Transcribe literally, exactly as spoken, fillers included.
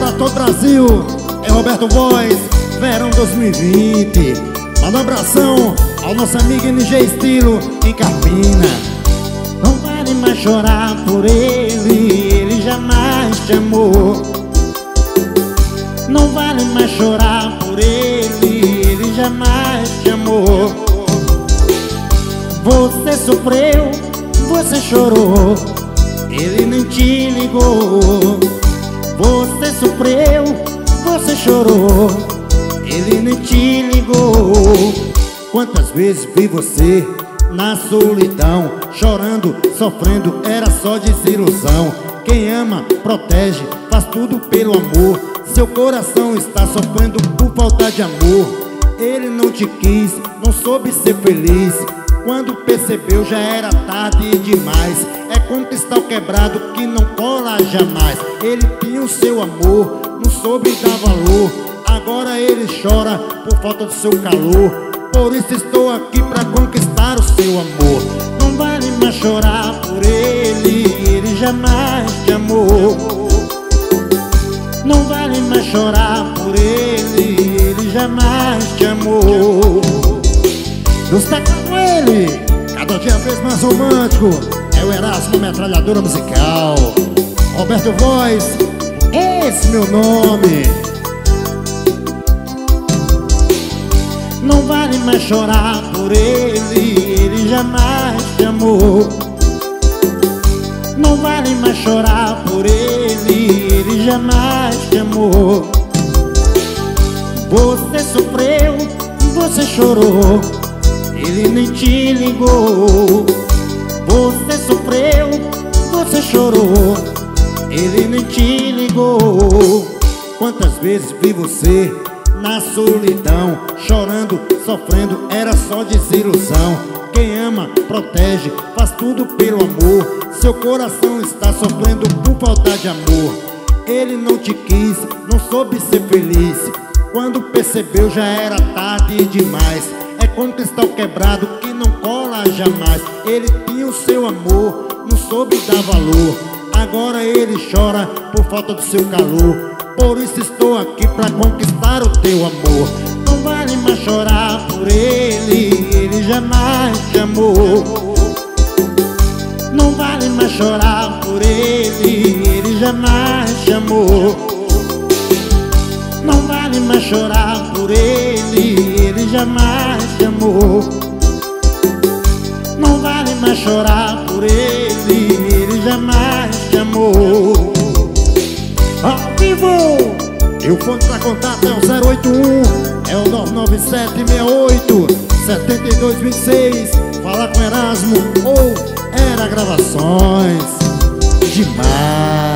pra todo o Brasil. É Roberto Voz, verão dois mil e vinte. Manda um abração ao nosso amigo N G Estilo em Carpina. Não vale mais chorar por ele, ele jamais te amou. Não vale mais chorar por ele, ele jamais te amou. Você sofreu, você chorou, ele nem te ligou. Você sofreu, você chorou, ele nem te ligou. Quantas vezes vi você na solidão, chorando, sofrendo, era só desilusão. Quem ama, protege, faz tudo pelo amor. Seu coração está sofrendo por falta de amor. Ele não te quis, não soube ser feliz. Quando percebeu já era tarde demais. É como cristal quebrado que não cola jamais. Ele tinha o seu amor, não soube dar valor. Agora ele chora por falta do seu calor. Por isso estou aqui pra conquistar o seu amor. Não vale mais chorar por ele, ele jamais te amou. Não vale mais chorar por ele, ele jamais te amou. Está com ele, cada dia vez mais romântico. É o Erasmo, metralhadora musical. Roberto Voz, esse meu nome. Não vale mais chorar por ele, ele jamais te amou. Não vale mais chorar por ele, ele jamais te amou. Você sofreu, você chorou, ele nem te ligou. Você sofreu, você chorou, ele nem te ligou. Quantas vezes vi você na solidão, chorando, sofrendo, era só desilusão. Quem ama, protege, faz tudo pelo amor. Seu coração está sofrendo por falta de amor. Ele não te quis, não soube ser feliz. Quando percebeu já era tarde demais. É como cristal quebrado que não cola jamais. Ele tinha o seu amor, não soube dar valor. Agora ele chora por falta do seu calor. Por isso estou aqui pra conquistar o teu amor. Não vale mais chorar por ele, ele jamais te amou. Não vale mais chorar por ele, ele jamais te amou. Não vale mais chorar por ele, ele jamais te amou. Não vale mais chorar por ele, ele jamais te amou. Ao vivo! E o fone pra contato é o zero oito um, é o nove nove sete, seis oito, sete dois dois seis. Fala com Erasmo ou Era Gravações. Demais!